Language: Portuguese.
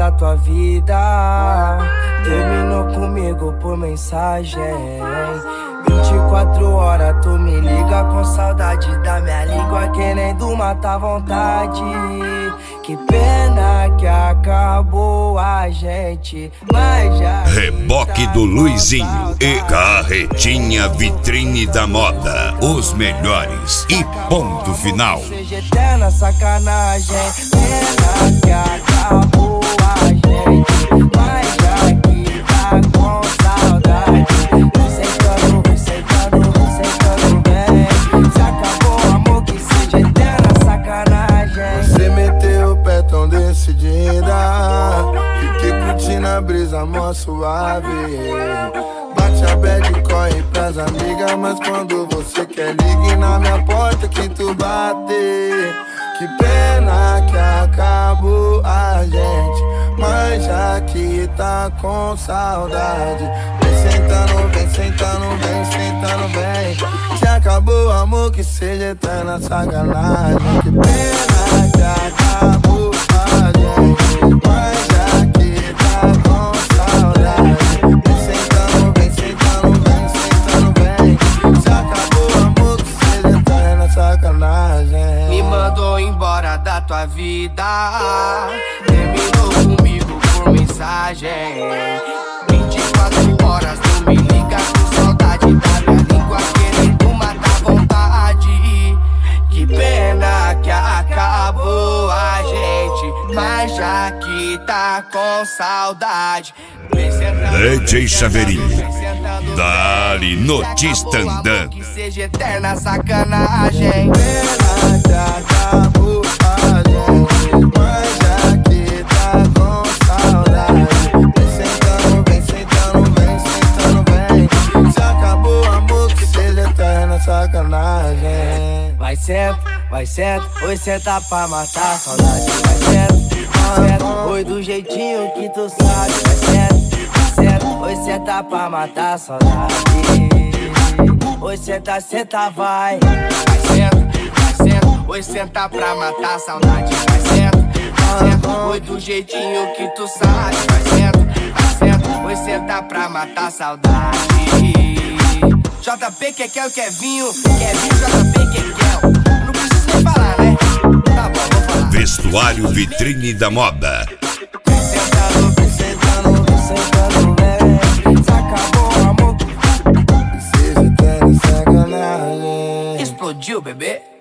da tua vida. Terminou comigo por mensagem. 24 horas tu me liga com saudade da minha língua, querendo matar vontade. Que pena que acabou a gente, mas já Reboque do Luizinho e Carretinha Vitrine da Moda. Os melhores e ponto final. seja eterna sacanagem. Pena que acabou a gente, mas já que tá com saudade. Vem sentando bem. Se acabou o amor, que seja eterna sacanagem. Você meteu o pé tão decidida, fiquei curtindo a brisa mó suave. Bate a bad e corre pras amigas, mas quando você quer ligue na minha porta que tu bate. Que pena que acabou a gente, mas já que tá com saudade. Vem sentando, vem sentando, vem sentando, vem. Se acabou o amor, que seja eterna sacanagem. Que pena que acabou a gente, mas já que tá com saudade. Vem sentando, vem sentando, vem sentando, vem. Se acabou o amor, que seja eterna sacanagem. Me mandou embora da tua vida, terminou comigo por mensagem. 24 horas tu me liga com saudade da minha língua, querendo matar vontade. Que pena que acabou a gente, mas já que tá com saudade. DJ Chaveirinho, Dali Notícia andando. Que seja eterna sacanagem. Pena que acabou a gente, mas já que tá com saudade. Vem sentando, vem sentando, vem sentando, vem. Se acabou o amor, que seja eterna sacanagem. Vai senta, oi senta pra matar a saudade. Vai senta, oi do jeitinho que tu sabe. Vai senta, oi senta pra matar a saudade. Oi senta, senta, vai. Vai senta, oi senta pra matar a saudade. Vai senta, oi do jeitinho que tu sabe. Vai senta, oi senta pra matar a saudade. JP, Kekel e Kevinho, JP, Kekel. Não preciso nem falar, né? Tá bom, vou falar. Vestuário Vitrine da Moda. Vem sentando, vem sentando, vem sentando, vem. Se acabou o amor, Que seja eterna sacanagem. explodiu, bebê.